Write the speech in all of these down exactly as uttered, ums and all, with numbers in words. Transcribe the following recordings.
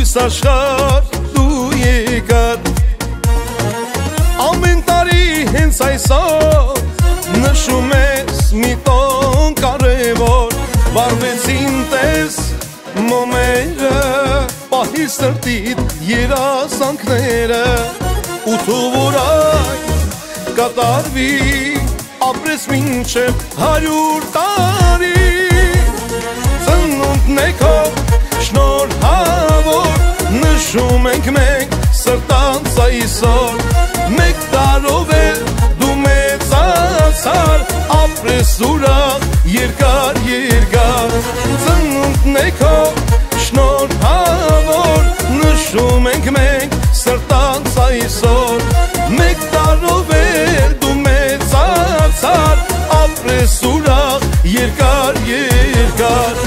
lույս աշխարհ դու եկար Ամեն տարի հենց այսօր նշում ես մի տոն կարևոր Վարվեցին տես մոմերը պահի սրտիդ երազանքները ու թող այն կատարվի ապրես մինչև հարյուր տարի Ծնունդն է քո շնորհավոր նշում ենք մենք սրտանց այսօր մեկ տարով էլ դու մեծացար ապրես ուրախ երկար երկար Ծնունդն է քո շնորհավոր նշում ենք մենք սրտանց այսօր մեկ տարով էլ դու մեծացար ապրես ուրախ երկար երկար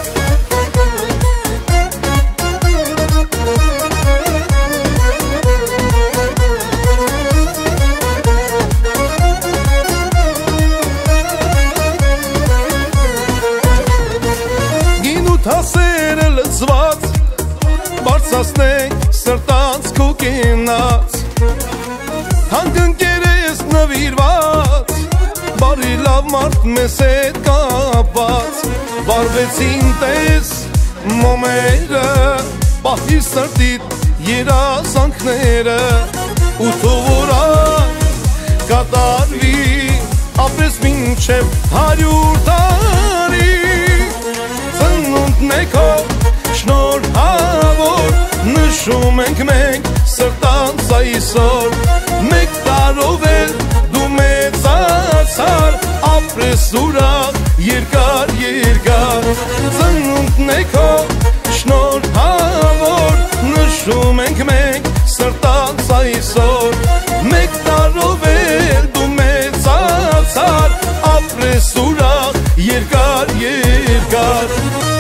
Հասերը լծված բարձրացնենք սրտանց քո կենաց Հանգնկեր ես նվիրված բարի լավ մարդ մեզ հետ կապված Վարվեցին տես մոմերը պահի սրտիդ երազանքները ու թող այն կատարվի ապրես մինչև հարյուր տարի Ծնունդն է քո շնորհավոր նշում ենք մենք սրտանց այսօր մեկ տարով էլ դու մեծացար ապրես ուրախ երկար երկար Ծնունդն է քո շնորհավոր նշում ենք մենք սրտանց այսօր մեկ տարով էլ դու մեծացար ապրես ուրախ երկար երկար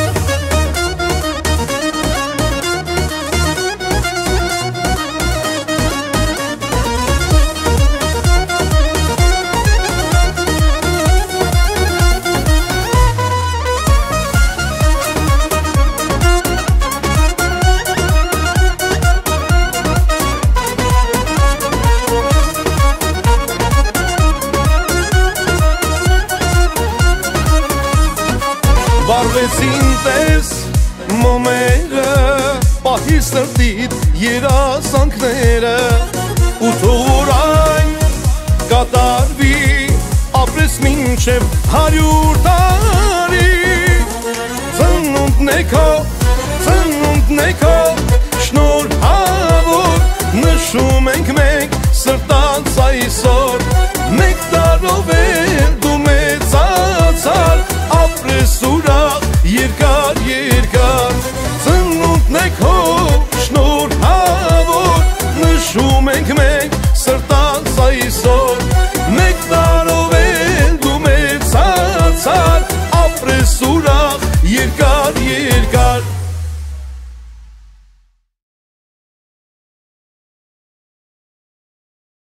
Վարվեցին տես մոմերը պահի սրտիդ երազանքները ու թող այն կատարվի ապրես մինչև հարյուր տարի Ծնունդն է քո ծնունդն է քո շնորհավոր նշում ենք մենք